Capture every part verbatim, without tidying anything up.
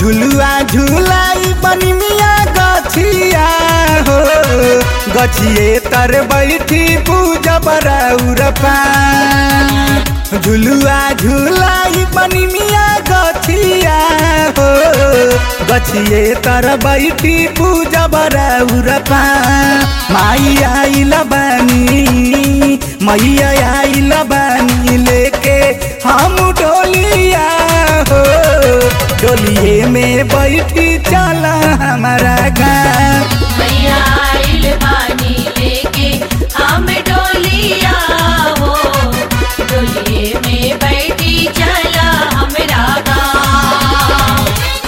झुलुआ झुलाई बनी मिया गछिया हो गछिए तर बैठी पूजब राउर पान। झुलुआ झुलाई बनी मिया गछिया हो गछिए तर बैठी पूजब राउर पान। माई आइल बानी मैया आइल बानी लेके हम डोलिया हो डोलिए में बैठी चला हमारा गाँव। मैया आइल बानी लेके हम डोलिया हो डोलिए में बैठी चला हमरा गाँव।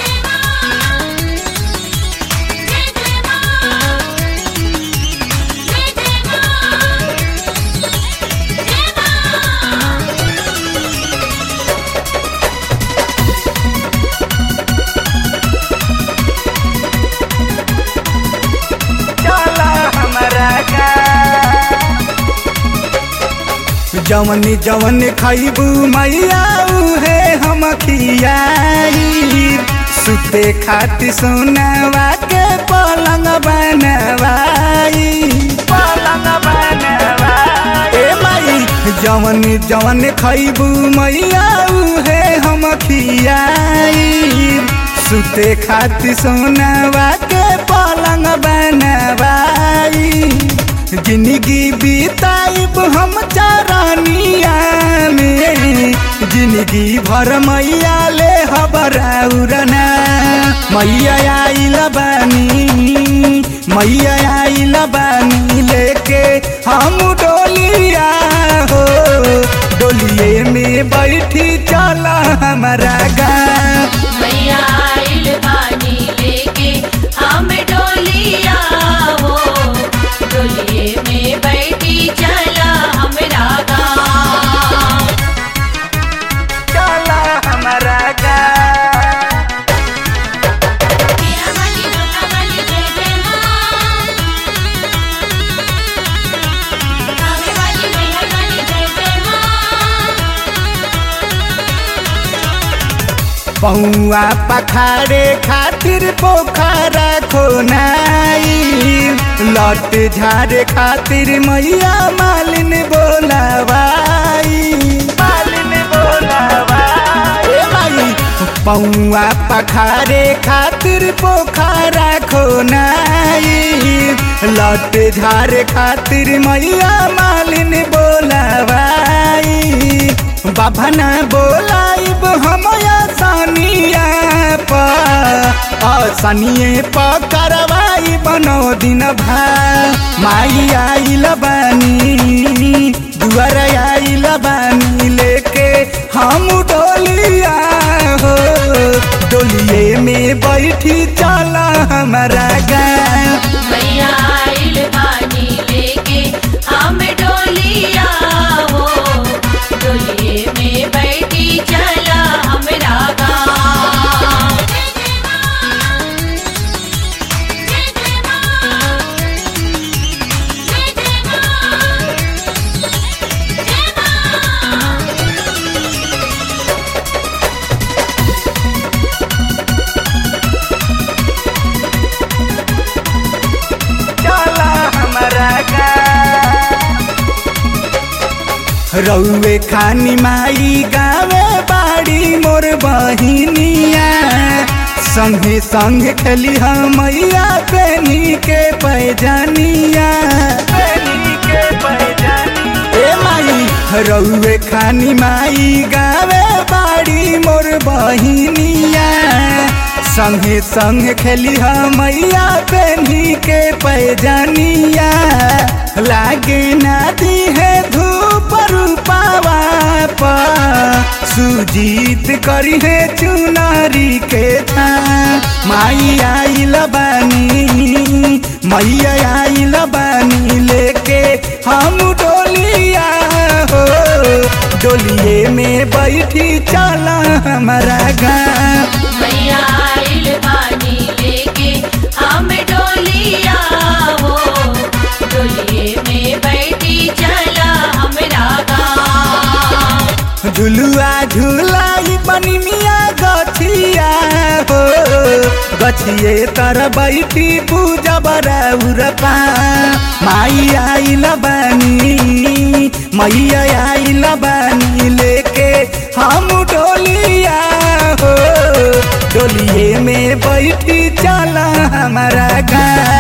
जवन जवन खैबू मैया उहे हम खियाई सुते खातिर सोनावा के पलंग बनवाई पलंग बनवाई। ए माई जवन जवन खैबू मैया उहे हम खियाई सुते खातिर सोनावा के पलंग बनवाई। जिंदगी बीताइब हम चरनिया में जिंदगी भर मैया ले हबराउरना। मैया आइल बानी मैया आइल बानी लेके हम डोलिया हो डोलिए में बैठी चला हमारा गाँव। मैया आइल बानी लेके हम डोलिया हो डोलिए में बैठी चला हमरा गाँव। चला हमारा गाँव। पिया वाली डोला वाली जय जय माँ, कावे वाली मैया वाली जय जय माँ। पहुआ पखारे खातिर पोखरा खोनाई लट झारे खातिर मैया मालिन बोलावाई मालिन बोलावाई। ए माई पहुआ पखारे खातिर पोखरा खोनाई लट झारे खातिर मैया मालिन बोलावाई। बाबा ना बोलाइब हम सनिया सनिए पकड़वाई बनो दिन भा। माई आइल बानी दुआर आइल बानी लेके हम डोलिया हो डोलिए में बैठी चला हमारा गाँव। मैया आइल बानी लेके हम डोलिया हो डोलिए में बैठी चला हमरा गाँव। रउए खानी माई गावे बाड़ी मोर बहिनिया संगे संग खेली हम मैया पेनी के पैजानिया पेनी के पैजानिया। ए माई रउए खानी माई गावे बाड़ी मोर बहिनिया संगे संग खेली हम मैया पेनी के पैजानिया। लागे ना दी है धूप रूपावा पा सुजीत करी है चुनारी के था। माई आइल बानी मैया आइल बानी लेके हम डोलिया हो डोलिए में बैठी चला हमारा गाँव। मैया आइल बानी लेके हम डोलिया हो डोलिए में बैठी चला हमरा गाँव। झुलुआ झुलाई बनी मिया गछिया हो गछिए तर बैठी पूजा बराउरपा माई आइल बानी मैया आइल बानी लेके हम डोलिया हो डोलिए में बैठी चला हमारा गाँव।